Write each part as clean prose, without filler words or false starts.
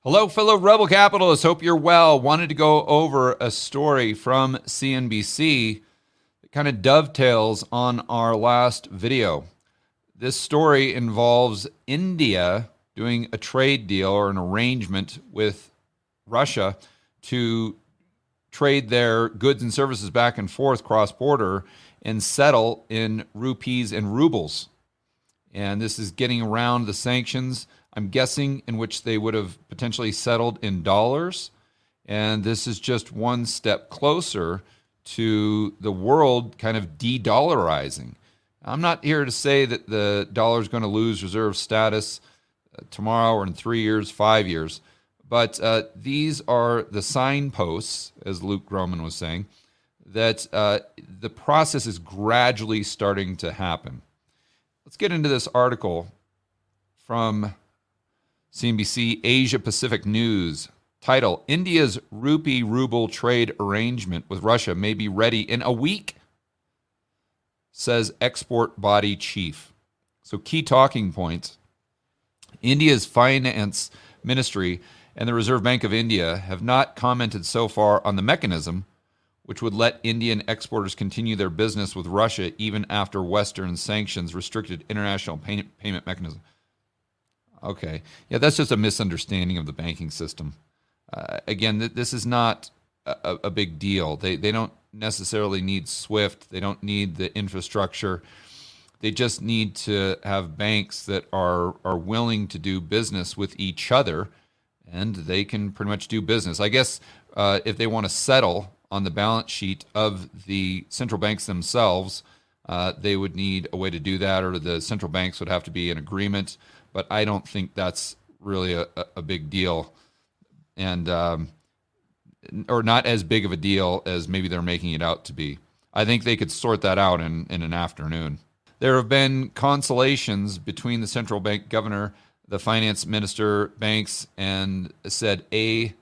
Hello, fellow rebel capitalists. Hope you're well. Wanted to go over a story from CNBC that kind of dovetails on our last video. This story involves India doing a trade deal or an arrangement with Russia to trade their goods and services back and forth cross-border and settle in rupees and rubles. And this is getting around the sanctions, I'm guessing, in which they would have potentially settled in dollars. And this is just one step closer to the world kind of de-dollarizing. I'm not here to say that the dollar is going to lose reserve status tomorrow or in 3 years, 5 years. But these are the signposts, as Luke Gromen was saying, that the process is gradually starting to happen. Let's get into this article from CNBC Asia Pacific News. Title: India's rupee-ruble trade arrangement with Russia may be ready in a week, says export body chief. So key talking points. India's finance ministry and the Reserve Bank of India have not commented so far on the mechanism which would let Indian exporters continue their business with Russia even after Western sanctions restricted international payment mechanism. Okay. Yeah, that's just a misunderstanding of the banking system. Again, this is not a big deal. They don't necessarily need SWIFT. They don't need the infrastructure. They just need to have banks that are willing to do business with each other, and they can pretty much do business. I guess if they want to settle on the balance sheet of the central banks themselves, they would need a way to do that, or the central banks would have to be in agreement. But I don't think that's really a big deal, and or not as big of a deal as maybe they're making it out to be. I think they could sort that out in an afternoon. There have been consolations between the central bank governor, the finance minister, banks, and said A.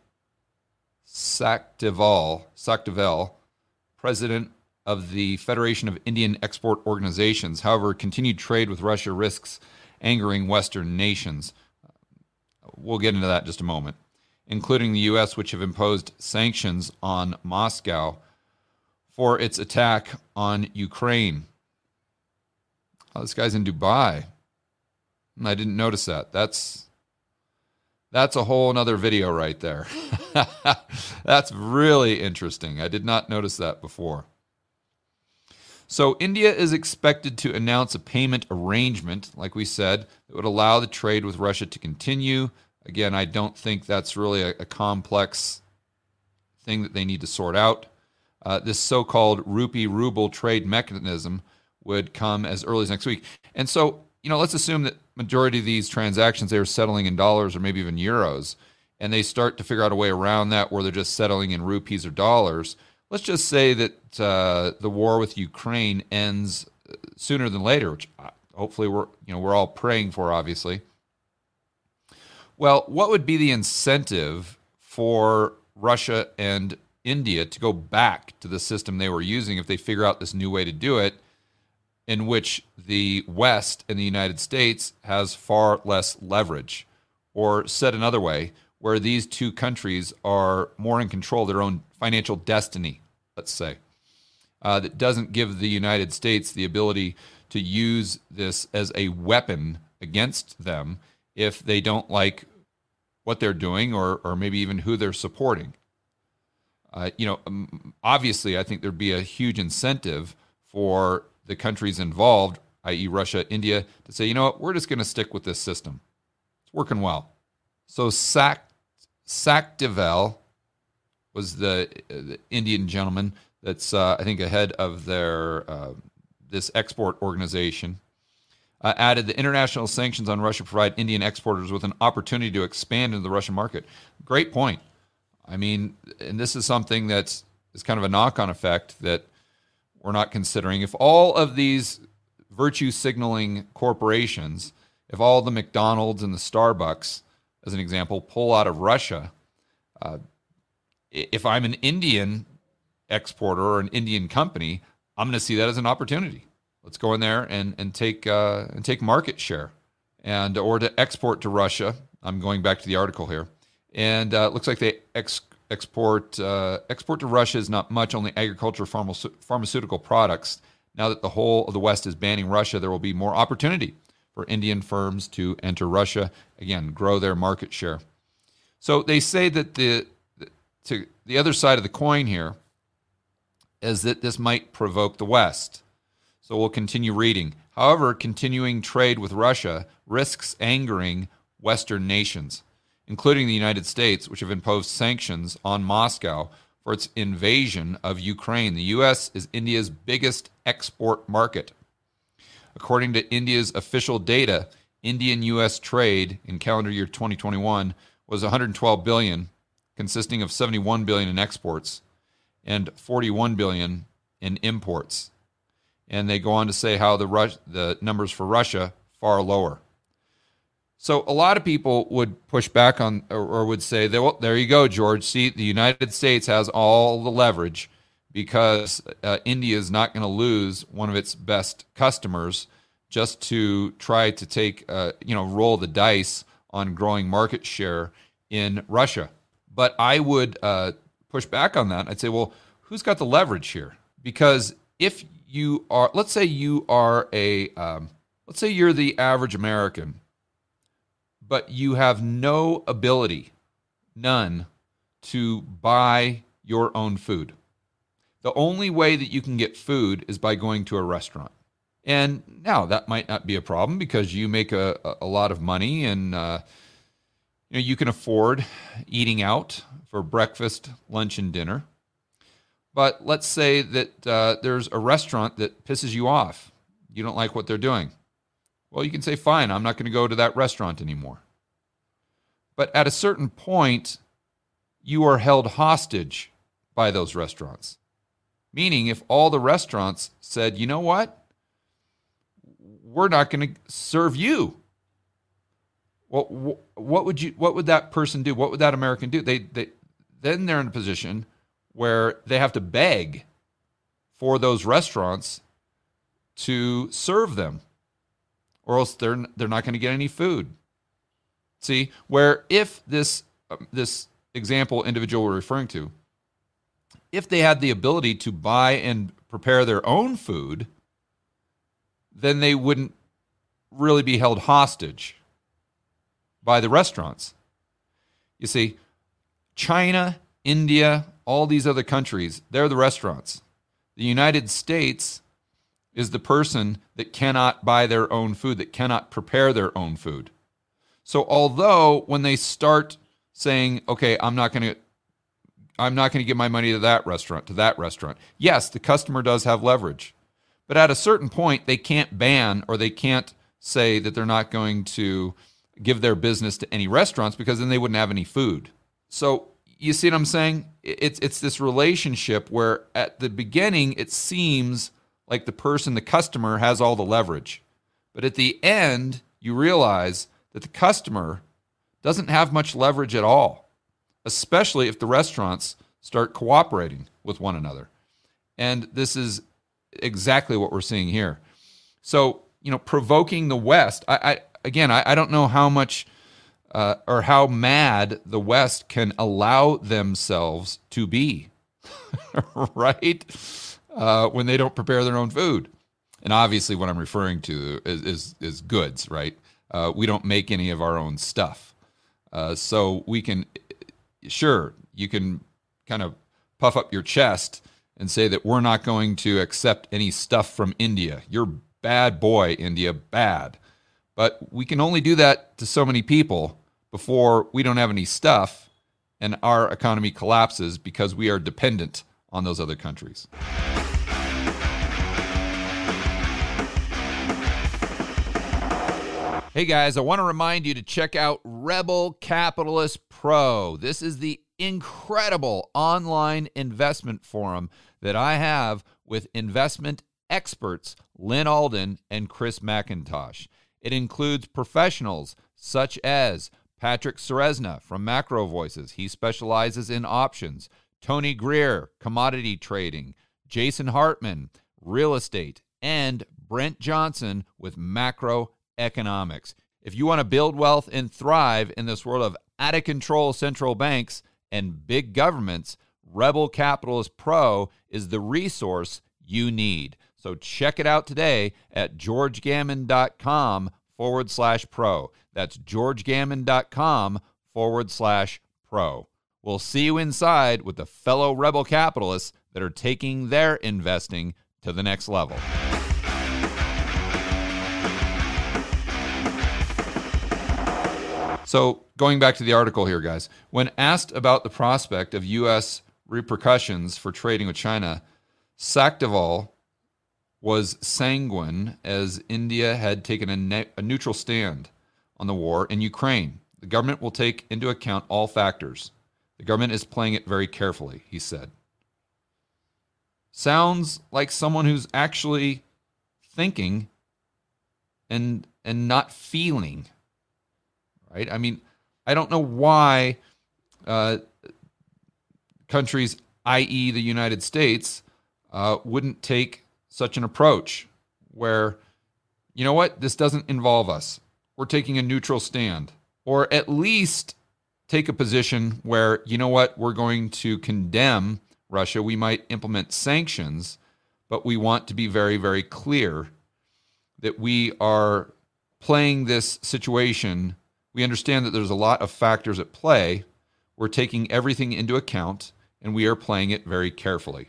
Sakdeval, president of the Federation of Indian Export Organizations. However, continued trade with Russia risks angering Western nations. We'll get into that in just a moment, including the U.S., which have imposed sanctions on Moscow for its attack on Ukraine. Oh, this guy's in Dubai. I didn't notice that. That's a whole nother video right there. That's really interesting. I did not notice that before. So India is expected to announce a payment arrangement, like we said, that would allow the trade with Russia to continue. Again, I don't think that's really a complex thing that they need to sort out. This so-called rupee-ruble trade mechanism would come as early as next week. And so, let's assume that majority of these transactions, they are settling in dollars or maybe even euros, and they start to figure out a way around that where they're just settling in rupees or dollars. Let's just say that the war with Ukraine ends sooner than later, which hopefully we're all praying for, obviously. Well, what would be the incentive for Russia and India to go back to the system they were using if they figure out this new way to do it, in which the West and the United States has far less leverage? Or said another way, where these two countries are more in control of their own financial destiny, let's say, that doesn't give the United States the ability to use this as a weapon against them if they don't like what they're doing or maybe even who they're supporting. Obviously, I think there'd be a huge incentive for the countries involved, i.e. Russia, India, to say, we're just going to stick with this system. It's working well. So Sakdeval was the Indian gentleman that's, I think, ahead of their this export organization. Added the international sanctions on Russia provide Indian exporters with an opportunity to expand into the Russian market. Great point. I mean, and this is something that's kind of a knock-on effect that we're not considering. If all of these virtue signaling corporations, if all the McDonald's and the Starbucks, as an example, pull out of Russia, if I'm an Indian exporter or an Indian company, I'm going to see that as an opportunity. Let's go in there and take market share, or to export to Russia. I'm going back to the article here, And it looks like they export to Russia is not much, only agriculture, pharmaceutical products. Now that the whole of the West is banning Russia, there will be more opportunity for Indian firms to enter Russia, again, grow their market share. So they say that the other side of the coin here is that this might provoke the West. So we'll continue reading. However, continuing trade with Russia risks angering Western nations, including the United States, which have imposed sanctions on Moscow for its invasion of Ukraine. The U.S. is India's biggest export market. According to India's official data, Indian-U.S. trade in calendar year 2021 was $112 billion, consisting of $71 billion in exports and $41 billion in imports. And they go on to say how the numbers for Russia far lower. So a lot of people would push back on, or would say, well, there you go, George. See, the United States has all the leverage because India is not going to lose one of its best customers just to try to take, roll the dice on growing market share in Russia. But I would push back on that. I'd say, well, who's got the leverage here? Because if you are, let's say you're the average American, but you have no ability, none, to buy your own food. The only way that you can get food is by going to a restaurant. And now that might not be a problem because you make a lot of money and you can afford eating out for breakfast, lunch, and dinner. But let's say that there's a restaurant that pisses you off. You don't like what they're doing. Well, you can say, fine, I'm not going to go to that restaurant anymore. But at a certain point, you are held hostage by those restaurants. Meaning, if all the restaurants said, you know what? We're not going to serve you. Well, what would that person do? What would that American do? Then they're in a position where they have to beg for those restaurants to serve them, or else they're not going to get any food. See, where if this example individual we're referring to, if they had the ability to buy and prepare their own food, then they wouldn't really be held hostage by the restaurants. You see, China, India, all these other countries, they're the restaurants. The United States is the person that cannot buy their own food, that cannot prepare their own food. So although when they start saying, okay, I'm not going to give my money to that restaurant. Yes, the customer does have leverage. But at a certain point, they can't ban or they can't say that they're not going to give their business to any restaurants because then they wouldn't have any food. So you see what I'm saying? It's this relationship where at the beginning it seems like the customer has all the leverage. But at the end, you realize that the customer doesn't have much leverage at all, especially if the restaurants start cooperating with one another. And this is exactly what we're seeing here. So, provoking the West, I don't know how much or how mad the West can allow themselves to be, right? When they don't prepare their own food. And obviously what I'm referring to is goods, right? We don't make any of our own stuff. So we can, sure, you can kind of puff up your chest and say that we're not going to accept any stuff from India. You're bad boy, India, bad. But we can only do that to so many people before we don't have any stuff and our economy collapses because we are dependent on those other countries. Hey guys, I want to remind you to check out Rebel Capitalist Pro. This is the incredible online investment forum that I have with investment experts Lynn Alden and Chris McIntosh. It includes professionals such as Patrick Ceresna from Macro Voices. He specializes in options. Tony Greer, commodity trading. Jason Hartman, real estate. And Brent Johnson with macroeconomics. If you want to build wealth and thrive in this world of out-of-control central banks and big governments, Rebel Capitalist Pro is the resource you need. So check it out today at georgegammon.com/pro. That's georgegammon.com/pro. We'll see you inside with the fellow Rebel capitalists that are taking their investing to the next level. So going back to the article here, guys, when asked about the prospect of U.S. repercussions for trading with China, Sakhtaval was sanguine as India had taken a neutral stand on the war in Ukraine. The government will take into account all factors. The government is playing it very carefully, he said. Sounds like someone who's actually thinking and not feeling. Right? I mean, I don't know why countries, i.e. the United States, wouldn't take such an approach where, you know what, this doesn't involve us. We're taking a neutral stand. Or at least take a position where, you know what, we're going to condemn Russia. We might implement sanctions, but we want to be very, very clear that we are playing this situation. We understand that there's a lot of factors at play. We're taking everything into account, and we are playing it very carefully.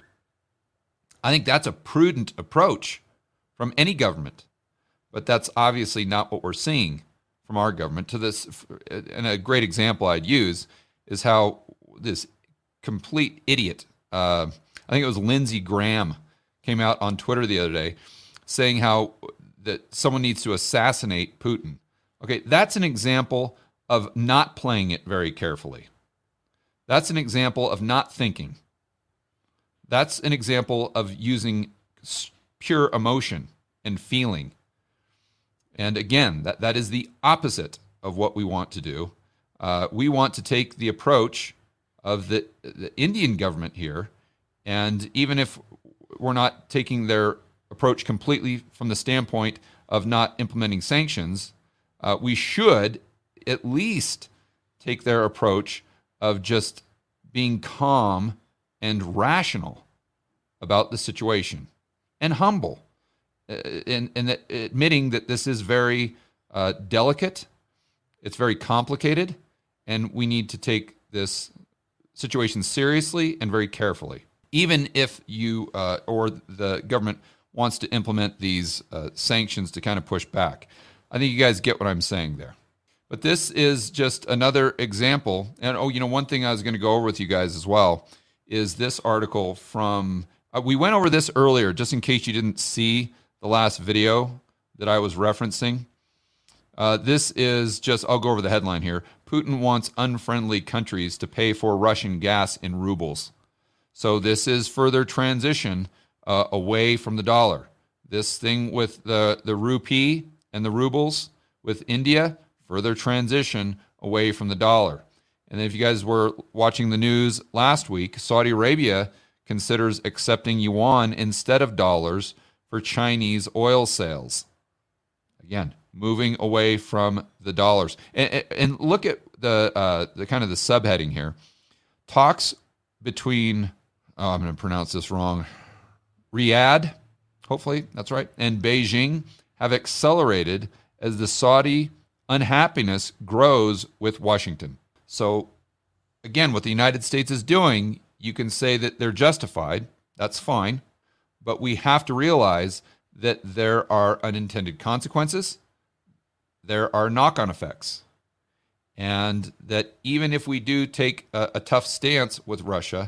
I think that's a prudent approach from any government, but that's obviously not what we're seeing from our government. To this, and a great example I'd use is how this complete idiot, I think it was Lindsey Graham, came out on Twitter the other day saying how that someone needs to assassinate Putin. Okay, that's an example of not playing it very carefully. That's an example of not thinking. That's an example of using pure emotion and feeling. And again, that is the opposite of what we want to do. We want to take the approach of the Indian government here, and even if we're not taking their approach completely from the standpoint of not implementing sanctions, we should at least take their approach of just being calm and rational about the situation and humble, and admitting that this is very delicate, it's very complicated, and we need to take this situation seriously and very carefully. Even if you or the government wants to implement these sanctions to kind of push back. I think you guys get what I'm saying there. But this is just another example. And one thing I was going to go over with you guys as well is this article from, we went over this earlier, just in case you didn't see the last video that I was referencing. This is just, I'll go over the headline here. Putin wants unfriendly countries to pay for Russian gas in rubles. So this is further transition away from the dollar. This thing with the rupee and the rubles with India, further transition away from the dollar. And if you guys were watching the news last week, Saudi Arabia considers accepting yuan instead of dollars for Chinese oil sales. Again, moving away from the dollars. And look at the kind of the subheading here. Talks between, I'm going to pronounce this wrong, Riyadh, hopefully that's right, and Beijing have accelerated as the Saudi unhappiness grows with Washington. So again, what the United States is doing, you can say that they're justified. That's fine. But we have to realize that there are unintended consequences. There are knock-on effects. And that even if we do take a tough stance with Russia,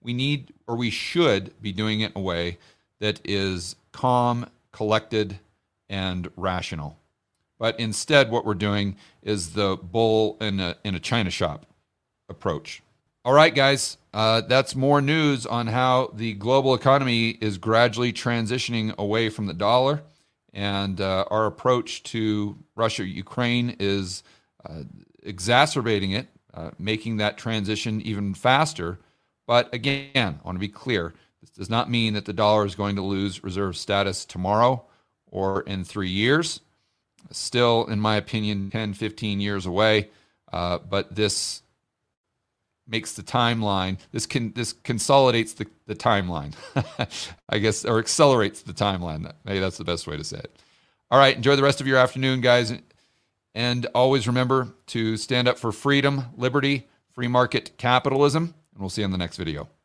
we should be doing it in a way that is calm, collected, and rational. But instead, what we're doing is the bull in a china shop approach. All right, guys, that's more news on how the global economy is gradually transitioning away from the dollar. And our approach to Russia, Ukraine is exacerbating it, making that transition even faster. But again, I want to be clear, this does not mean that the dollar is going to lose reserve status tomorrow or in 3 years. Still, in my opinion, 10, 15 years away. But this makes the timeline, this consolidates the timeline, I guess, or accelerates the timeline. Maybe that's the best way to say it. All right, enjoy the rest of your afternoon, guys. And always remember to stand up for freedom, liberty, free market capitalism, and we'll see you in the next video.